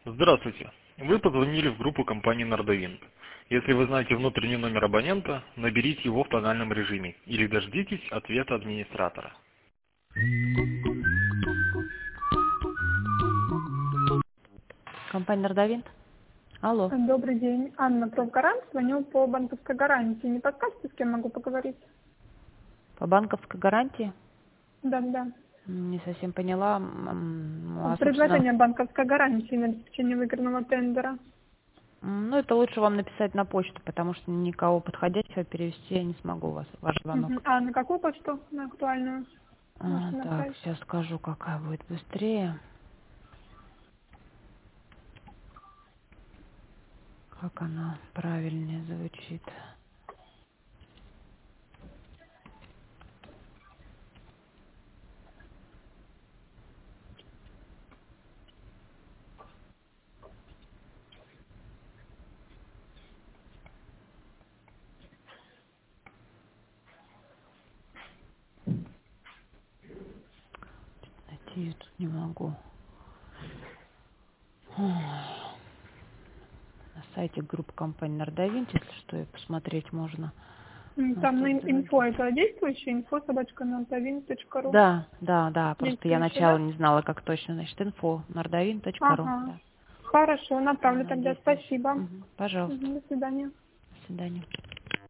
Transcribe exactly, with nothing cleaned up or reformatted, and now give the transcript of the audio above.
Здравствуйте. Вы позвонили в группу компании Нордовинд. Если вы знаете внутренний номер абонента, наберите его в тональном режиме или дождитесь ответа администратора. Компания Нордовинд. Алло. Добрый день. Анна Профгарант. Звоню по банковской гарантии. Не подскажете, с кем могу поговорить? По банковской гарантии? Да, да. Не совсем поняла. М, а, Предложение собственно, банковской гарантии на обеспечение выигранного тендера. м, ну, это лучше вам написать на почту, потому что никого подходящего перевести я не смогу вас, ваш Мгм. звонок. А на какую почту? На актуальную? А, Можете так, направить? сейчас скажу, какая будет быстрее. Как она правильнее звучит. Найти ее тут не могу. Ой. На сайте группы компании Нордовинд, если что, и посмотреть можно. М, У нас Там на тут ин- инфо другие. это действующее, инфо собачка нолтовин точка ру. Да, да, да. Просто я Действующее, начала да? не знала, как точно. Значит, инфо нордовин точка ру. Ага. Да, Хорошо, направлю она тогда. действующая. Спасибо. Мгм. Пожалуйста. Мгм, до свидания. До свидания.